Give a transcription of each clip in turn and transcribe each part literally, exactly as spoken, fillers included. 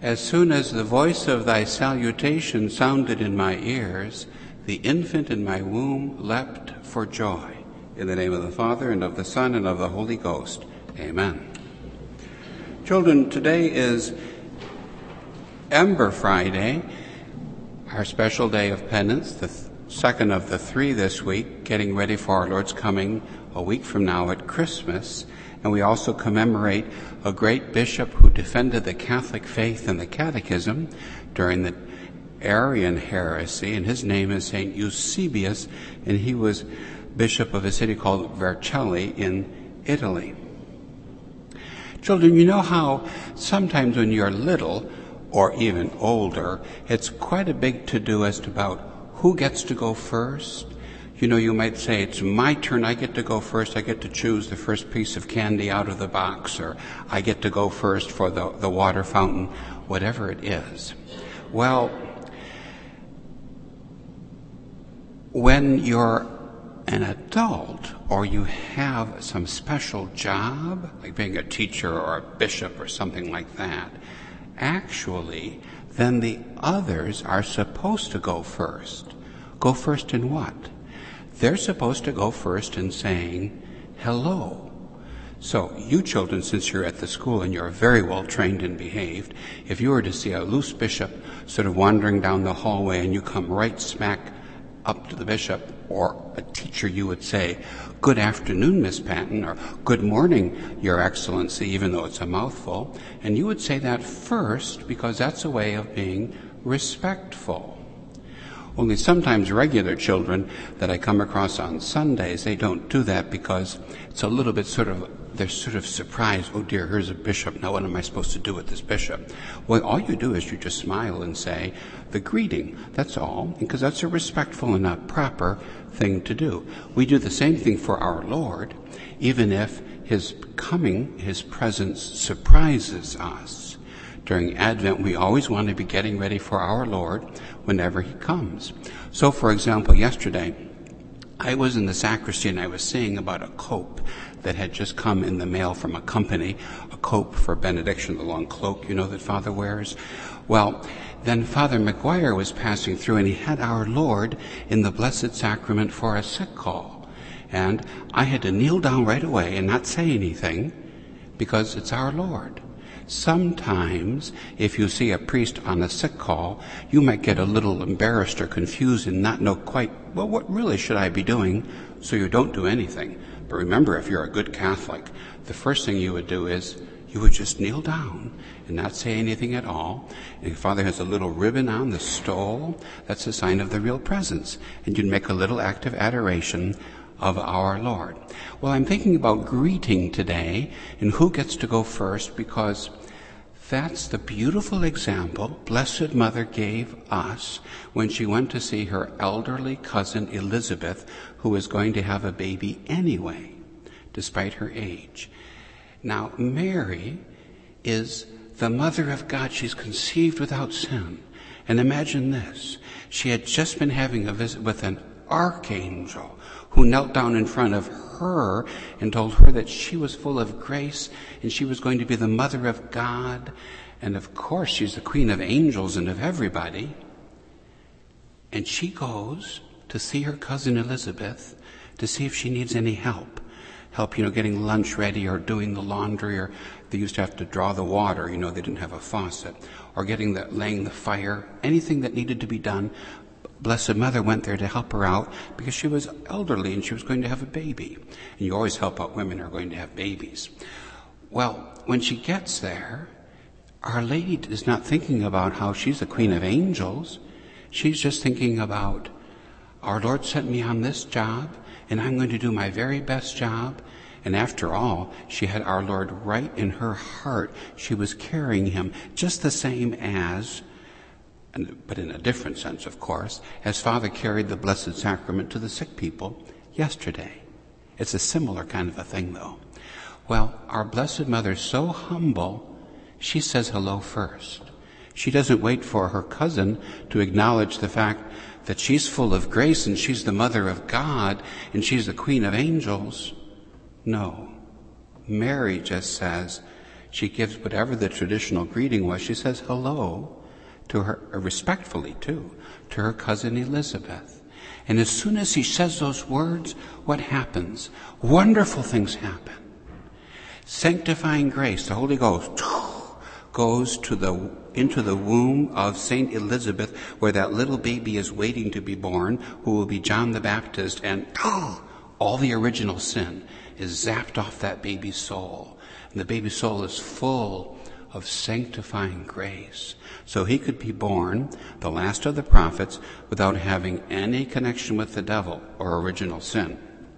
As soon as the voice of thy salutation sounded in my ears, the infant in my womb leapt for joy. In the name of the Father, and of the Son, and of the Holy Ghost. Amen. Children, today is Ember Friday, our special day of penance, the th- second of the three this week, getting ready for our Lord's coming a week from now at Christmas. And we also commemorate a great bishop who defended the Catholic faith and the Catechism during the Arian heresy, and his name is Saint Eusebius, and he was bishop of a city called Vercelli in Italy. Children, you know how sometimes when you're little or even older, it's quite a big to-do as to about who gets to go first. You know, you might say, it's my turn, I get to go first, I get to choose the first piece of candy out of the box, or I get to go first for the, the water fountain, whatever it is. Well, when you're an adult, or you have some special job, like being a teacher or a bishop or something like that, actually, then the others are supposed to go first. Go first in what? They're supposed to go first in saying hello. So you children, since you're at the school and you're very well trained and behaved, if you were to see a loose bishop sort of wandering down the hallway and you come right smack up to the bishop or a teacher, you would say, "Good afternoon, Miss Patton," or "Good morning, Your Excellency," even though it's a mouthful. And you would say that first because that's a way of being respectful. Only sometimes regular children that I come across on Sundays, they don't do that because it's a little bit sort of, they're sort of surprised. Oh dear, here's a bishop. Now what am I supposed to do with this bishop? Well, all you do is you just smile and say the greeting. That's all, because that's a respectful and a proper thing to do. We do the same thing for our Lord, even if his coming, his presence surprises us. During Advent, we always want to be getting ready for our Lord whenever he comes. So, for example, yesterday, I was in the sacristy and I was saying about a cope that had just come in the mail from a company, a cope for benediction, the long cloak, you know, that Father wears. Well, then Father McGuire was passing through and he had our Lord in the Blessed Sacrament for a sick call. And I had to kneel down right away and not say anything because it's our Lord. Sometimes, if you see a priest on a sick call, you might get a little embarrassed or confused and not know quite, well, what really should I be doing? So you don't do anything. But remember, if you're a good Catholic, the first thing you would do is you would just kneel down and not say anything at all. And if Father has a little ribbon on the stole, that's a sign of the real presence. And you'd make a little act of adoration of our Lord. Well, I'm thinking about greeting today and who gets to go first, because that's the beautiful example Blessed Mother gave us when she went to see her elderly cousin Elizabeth, who was going to have a baby anyway, despite her age. Now, Mary is the Mother of God. She's conceived without sin. And imagine this. She had just been having a visit with an archangel who knelt down in front of her and told her that she was full of grace and she was going to be the Mother of God. And of course, she's the Queen of angels and of everybody. And she goes to see her cousin Elizabeth to see if she needs any help. Help, you know, getting lunch ready or doing the laundry, or they used to have to draw the water, you know, they didn't have a faucet, or getting the, laying the fire, anything that needed to be done. Blessed Mother went there to help her out because she was elderly and she was going to have a baby. And you always help out women who are going to have babies. Well, when she gets there, Our Lady is not thinking about how she's the Queen of Angels. She's just thinking about, our Lord sent me on this job and I'm going to do my very best job. And after all, she had our Lord right in her heart. She was carrying him just the same as, but in a different sense, of course, as Father carried the Blessed Sacrament to the sick people yesterday. It's a similar kind of a thing, though. Well, our Blessed Mother's so humble, she says hello first. She doesn't wait for her cousin to acknowledge the fact that she's full of grace and she's the Mother of God and she's the Queen of Angels. No. Mary just says, She gives whatever the traditional greeting was. She says hello to her, respectfully too, to her cousin Elizabeth. And as soon as he says those words, what happens? Wonderful things happen. Sanctifying grace, the Holy Ghost, goes to the into the womb of Saint Elizabeth, where that little baby is waiting to be born, who will be John the Baptist, and oh, all the original sin is zapped off that baby's soul. And the baby's soul is full of sanctifying grace. So he could be born, the last of the prophets, without having any connection with the devil or original sin.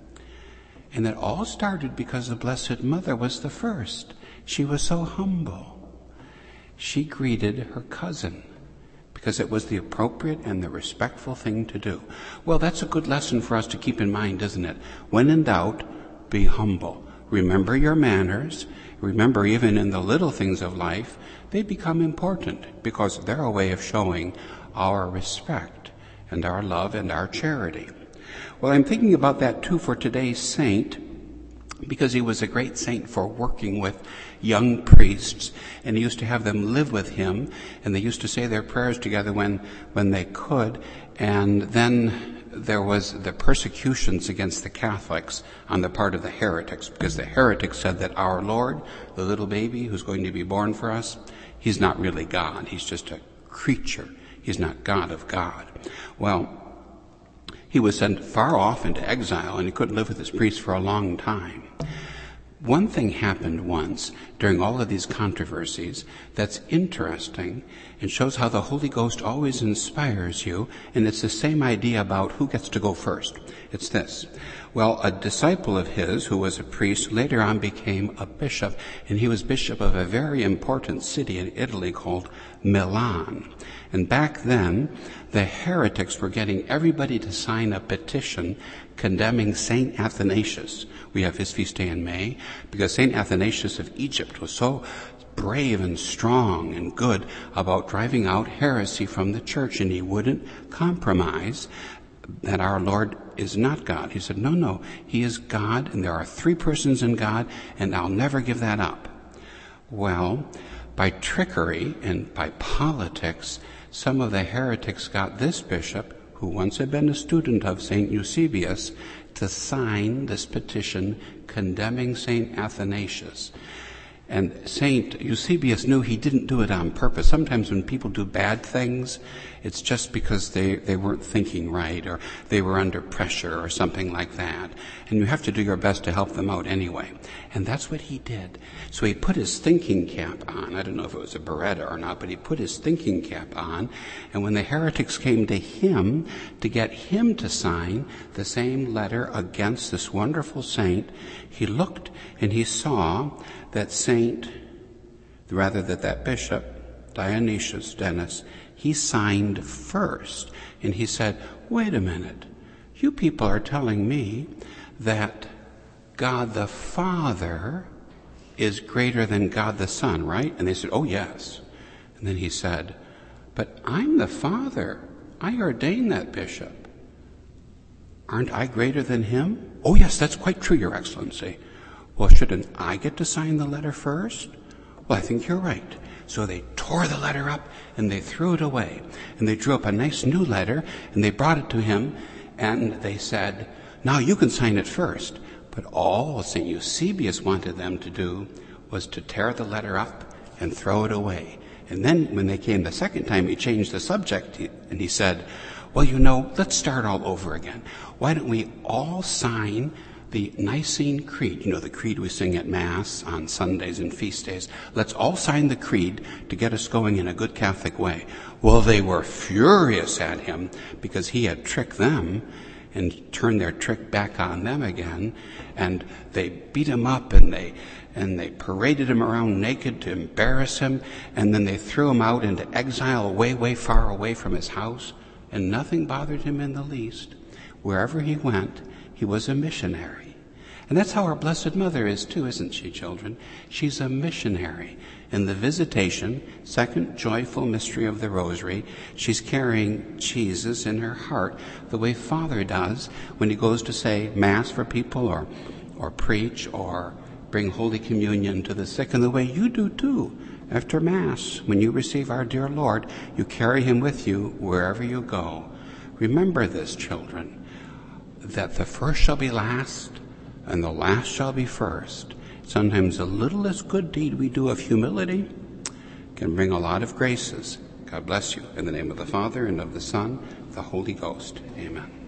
And it all started because the Blessed Mother was the first. She was so humble. She greeted her cousin because it was the appropriate and the respectful thing to do. Well, that's a good lesson for us to keep in mind, isn't it? When in doubt, be humble. Remember your manners. Remember, even in the little things of life, they become important because they're a way of showing our respect and our love and our charity. Well, I'm thinking about that too for today's saint, because he was a great saint for working with young priests, and he used to have them live with him, and they used to say their prayers together when, when they could. And then there was the persecutions against the Catholics on the part of the heretics, because the heretics said that our Lord, the little baby who's going to be born for us, he's not really God. He's just a creature. He's not God of God. Well, he was sent far off into exile, and he couldn't live with his priests for a long time. One thing happened once during all of these controversies that's interesting and shows how the Holy Ghost always inspires you, and it's the same idea about who gets to go first. It's this. Well, a disciple of his who was a priest later on became a bishop, and he was bishop of a very important city in Italy called Milan. And back then, the heretics were getting everybody to sign a petition condemning Saint Athanasius. We have his feast day in May, because Saint Athanasius of Egypt was so brave and strong and good about driving out heresy from the church, and he wouldn't compromise that our Lord is not God. He said, no, no, he is God, and there are three persons in God, and I'll never give that up. Well, by trickery and by politics, some of the heretics got this bishop, who once had been a student of Saint Eusebius, to sign this petition condemning Saint Athanasius. And Saint Eusebius knew he didn't do it on purpose. Sometimes when people do bad things, it's just because they, they weren't thinking right, or they were under pressure or something like that. And you have to do your best to help them out anyway. And that's what he did. So he put his thinking cap on. I don't know if it was a Beretta or not, but he put his thinking cap on. And when the heretics came to him to get him to sign the same letter against this wonderful saint, he looked and he saw that saint, rather that that bishop, Dionysius, Dennis, he signed first. And he said, wait a minute, you people are telling me that God the Father is greater than God the Son, right? And they said, oh yes. And then he said, but I'm the Father. I ordained that bishop. Aren't I greater than him? Oh yes, that's quite true, Your Excellency. Well, shouldn't I get to sign the letter first? Well, I think you're right. So they tore the letter up and they threw it away. And they drew up a nice new letter and they brought it to him and they said, now you can sign it first. But all Saint Eusebius wanted them to do was to tear the letter up and throw it away. And then when they came the second time, he changed the subject and he said, well, you know, let's start all over again. Why don't we all sign the Nicene Creed, you know, the creed we sing at Mass on Sundays and feast days. Let's all sign the creed to get us going in a good Catholic way. Well, they were furious at him because he had tricked them and turned their trick back on them again. And they beat him up and they and they paraded him around naked to embarrass him. And then they threw him out into exile way, way far away from his house. And nothing bothered him in the least. Wherever he went, he was a missionary. And that's how our Blessed Mother is too, isn't she, children? She's a missionary. In the Visitation, second joyful mystery of the Rosary, she's carrying Jesus in her heart the way Father does when he goes to say Mass for people or, or preach or bring Holy Communion to the sick in the way you do too. After Mass, when you receive our dear Lord, you carry him with you wherever you go. Remember this, children, that the first shall be last, and the last shall be first. Sometimes the littlest good deed we do of humility can bring a lot of graces. God bless you. In the name of the Father, and of the Son, the Holy Ghost. Amen.